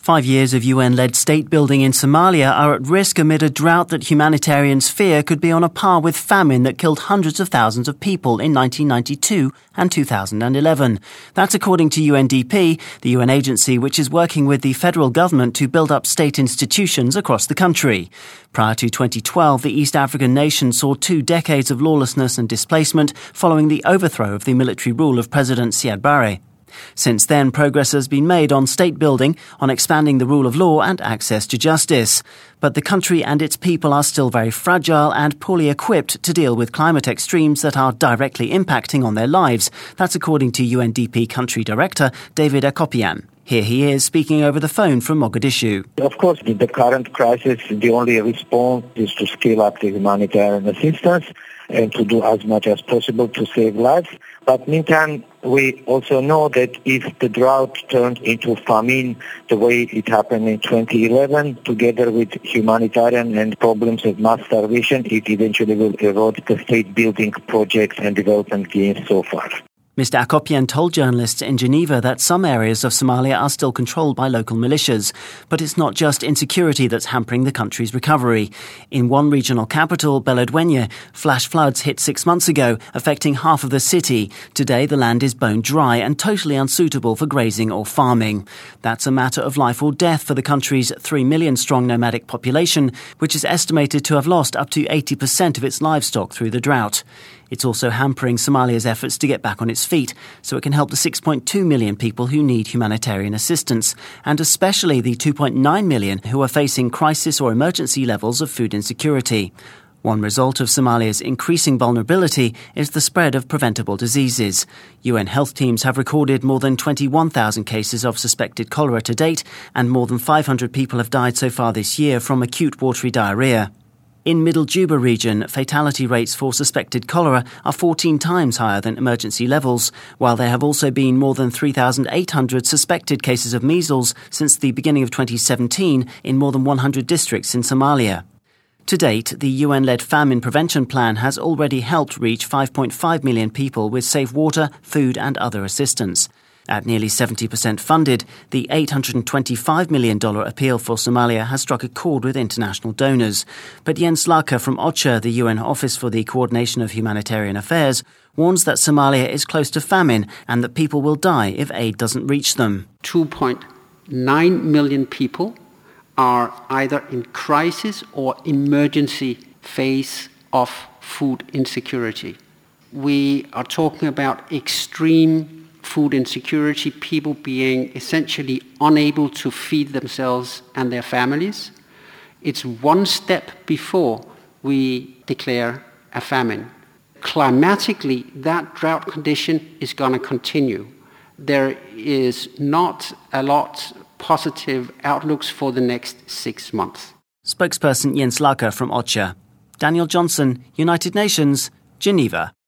5 years of UN-led state building in Somalia are at risk amid a drought that humanitarians fear could be on a par with famine that killed hundreds of thousands of people in 1992 and 2011. That's according to UNDP, the UN agency which is working with the federal government to build up state institutions across the country. Prior to 2012, the East African nation saw 2 decades of lawlessness and displacement following the overthrow of the military rule of President Siad Barre. Since then, progress has been made on state building, on expanding the rule of law and access to justice. But the country and its people are still very fragile and poorly equipped to deal with climate extremes that are directly impacting on their lives. That's according to UNDP Country Director David Akopian. Here he is speaking over the phone from Mogadishu. Of course, in the current crisis, the only response is to scale up the humanitarian assistance and to do as much as possible to save lives. But meantime, we also know that if the drought turned into famine the way it happened in 2011, together with humanitarian and problems of mass starvation, it eventually will erode the state-building projects and development gains so far. Mr. Akopian told journalists in Geneva that some areas of Somalia are still controlled by local militias. But it's not just insecurity that's hampering the country's recovery. In one regional capital, Beledweyne, flash floods hit 6 months ago, affecting half of the city. Today, the land is bone dry and totally unsuitable for grazing or farming. That's a matter of life or death for the country's 3 million-strong nomadic population, which is estimated to have lost up to 80% of its livestock through the drought. It's also hampering Somalia's efforts to get back on its feet so it can help the 6.2 million people who need humanitarian assistance, and especially the 2.9 million who are facing crisis or emergency levels of food insecurity. One result of Somalia's increasing vulnerability is the spread of preventable diseases. UN health teams have recorded more than 21,000 cases of suspected cholera to date, and more than 500 people have died so far this year from acute watery diarrhea. In Middle Juba region, fatality rates for suspected cholera are 14 times higher than emergency levels, while there have also been more than 3,800 suspected cases of measles since the beginning of 2017 in more than 100 districts in Somalia. To date, the UN-led famine prevention plan has already helped reach 5.5 million people with safe water, food and other assistance. At nearly 70% funded, the $825 million appeal for Somalia has struck a chord with international donors. But Jens Lacher from OCHA, the UN Office for the Coordination of Humanitarian Affairs, warns that Somalia is close to famine and that people will die if aid doesn't reach them. 2.9 million people are either in crisis or emergency phase of food insecurity. We are talking about extreme food insecurity, people being essentially unable to feed themselves and their families. It's one step before we declare a famine. Climatically, that drought condition is going to continue. There is not a lot positive outlooks for the next 6 months. Spokesperson Jens Lacher from OCHA. Daniel Johnson, United Nations, Geneva.